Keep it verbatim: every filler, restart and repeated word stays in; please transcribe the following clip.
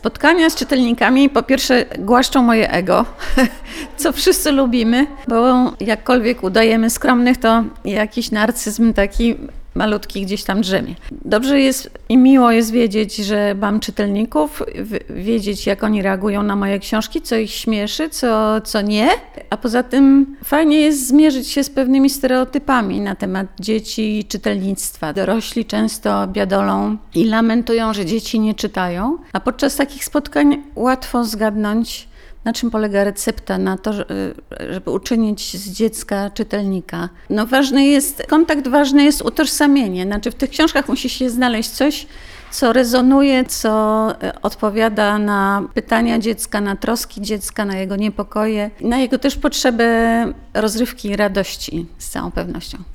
Spotkania z czytelnikami po pierwsze głaszczą moje ego, co wszyscy lubimy, bo jakkolwiek udajemy skromnych, to jakiś narcyzm taki malutki gdzieś tam drzemie. Dobrze jest i miło jest wiedzieć, że mam czytelników, wiedzieć jak oni reagują na moje książki, co ich śmieszy, co, co nie. A poza tym fajnie jest zmierzyć się z pewnymi stereotypami na temat dzieci i czytelnictwa. Dorośli często biadolą i lamentują, że dzieci nie czytają, a podczas takich spotkań łatwo zgadnąć, na czym polega recepta na to, żeby uczynić z dziecka czytelnika. No ważny jest, kontakt ważny jest utożsamienie. Znaczy w tych książkach musi się znaleźć coś, co rezonuje, co odpowiada na pytania dziecka, na troski dziecka, na jego niepokoje, na jego też potrzebę rozrywki i radości z całą pewnością.